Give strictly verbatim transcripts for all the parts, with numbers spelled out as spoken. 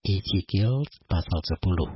Ezekiel pasal sepuluh.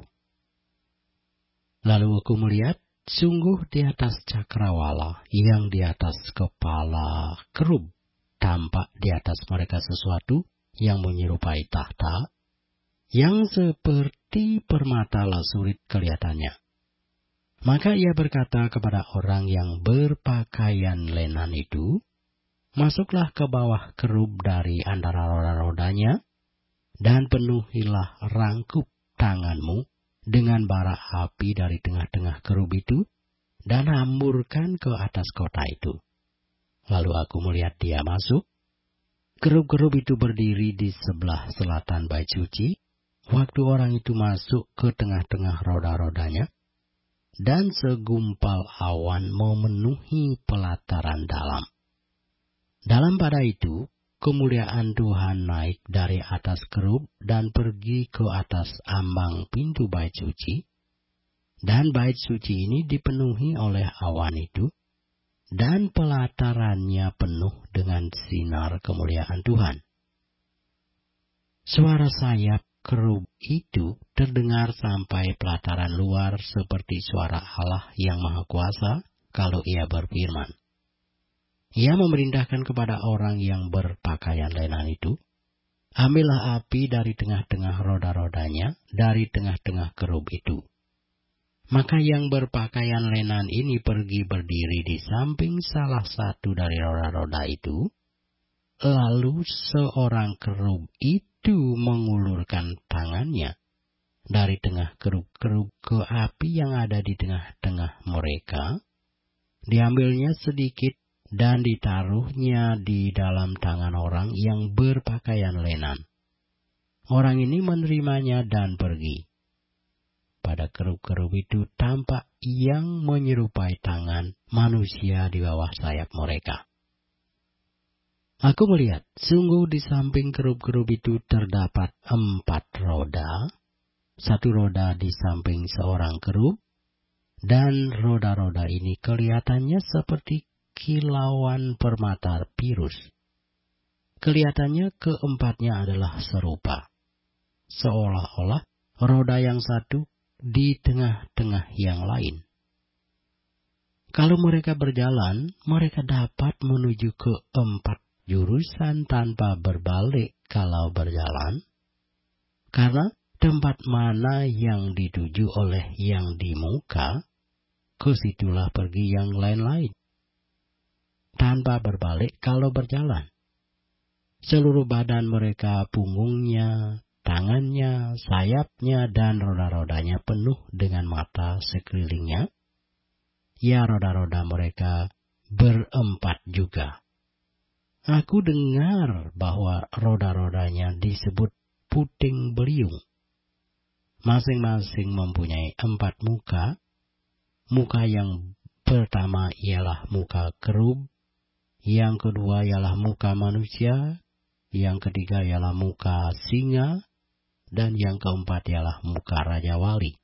Lalu aku melihat, sungguh di atas cakrawala yang di atas kepala kerub, tampak di atas mereka sesuatu yang menyerupai tahta, yang seperti permata lasurit kelihatannya. Maka ia berkata kepada orang yang berpakaian lenan itu, masuklah ke bawah kerub dari antara roda-rodanya, dan penuhilah rangkup tanganmu dengan bara api dari tengah-tengah kerub itu, dan hamburkan ke atas kota itu. Lalu aku melihat dia masuk. Kerub-kerub itu berdiri di sebelah selatan bait suci, waktu orang itu masuk ke tengah-tengah roda-rodanya, dan segumpal awan memenuhi pelataran dalam. Dalam pada itu, kemuliaan Tuhan naik dari atas kerub dan pergi ke atas ambang pintu bait suci, dan bait suci ini dipenuhi oleh awan itu, dan pelatarannya penuh dengan sinar kemuliaan Tuhan. Suara sayap kerub itu terdengar sampai pelataran luar seperti suara Allah yang Maha Kuasa kalau ia berfirman. Ia memerintahkan kepada orang yang berpakaian lenan itu, ambillah api dari tengah-tengah roda-rodanya, dari tengah-tengah kerub itu. Maka yang berpakaian lenan ini pergi berdiri di samping salah satu dari roda-roda itu, lalu seorang kerub itu mengulurkan tangannya dari tengah kerub-kerub ke api yang ada di tengah-tengah mereka, diambilnya sedikit, dan ditaruhnya di dalam tangan orang yang berpakaian lenan. Orang ini menerimanya dan pergi. Pada kerub-kerub itu tampak yang menyerupai tangan manusia di bawah sayap mereka. Aku melihat, sungguh di samping kerub-kerub itu terdapat empat roda, satu roda di samping seorang kerub, dan roda-roda ini kelihatannya seperti kilauan permata pirus. Kelihatannya keempatnya adalah serupa, seolah-olah roda yang satu di tengah-tengah yang lain. Kalau mereka berjalan, mereka dapat menuju ke empat jurusan tanpa berbalik kalau berjalan, karena tempat mana yang dituju oleh yang di muka, ke situlah pergi yang lain-lain. Tanpa berbalik kalau berjalan. Seluruh badan mereka, punggungnya, tangannya, sayapnya, dan roda-rodanya penuh dengan mata sekelilingnya. Ya, roda-roda mereka berempat juga. Aku dengar bahwa roda-rodanya disebut puting beliung. Masing-masing mempunyai empat muka. Muka yang pertama ialah muka kerub, yang kedua ialah muka manusia, yang ketiga ialah muka singa, dan yang keempat ialah muka Raja Wali.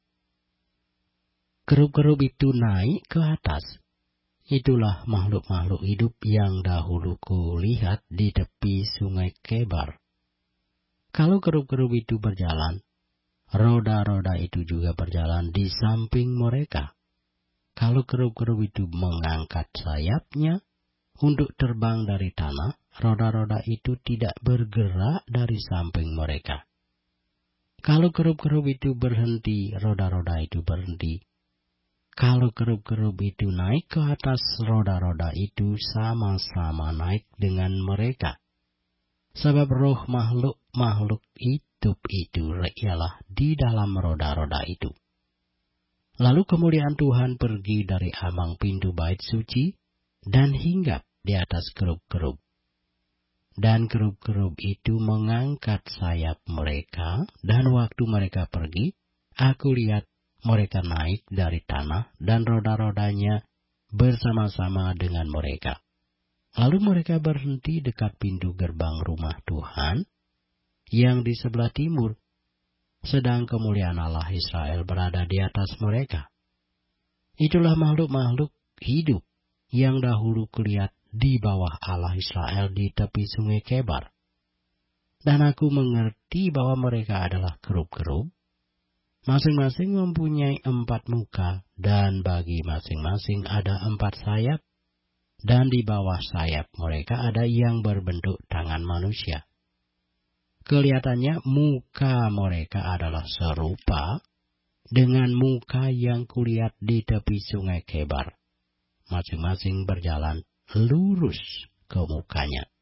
Kerub-kerub itu naik ke atas. Itulah makhluk-makhluk hidup yang dahulu kulihat di tepi sungai Kebar. Kalau kerub-kerub itu berjalan, roda-roda itu juga berjalan di samping mereka. Kalau kerub-kerub itu mengangkat sayapnya untuk terbang dari tanah, roda-roda itu tidak bergerak dari samping mereka. Kalau kerub-kerub itu berhenti, roda-roda itu berhenti. Kalau kerub-kerub itu naik ke atas, roda-roda itu sama-sama naik dengan mereka. Sebab roh makhluk-makhluk hidup itu ialah di dalam roda-roda itu. Lalu kemuliaan Tuhan pergi dari ambang pintu bait suci dan hinggap di atas kerub-kerub. Dan kerub-kerub itu mengangkat sayap mereka, dan waktu mereka pergi, aku lihat mereka naik dari tanah dan roda-rodanya bersama-sama dengan mereka. Lalu mereka berhenti dekat pintu gerbang rumah Tuhan yang di sebelah timur, sedang kemuliaan Allah Israel berada di atas mereka. Itulah makhluk-makhluk hidup yang dahulu kulihat di bawah Allah Israel di tepi sungai Kebar. Dan aku mengerti bahwa mereka adalah kerub-kerub. Masing-masing mempunyai empat muka, dan bagi masing-masing ada empat sayap, dan di bawah sayap mereka ada yang berbentuk tangan manusia. Kelihatannya muka mereka adalah serupa dengan muka yang kulihat di tepi sungai Kebar. Masing-masing berjalan lurus ke mukanya.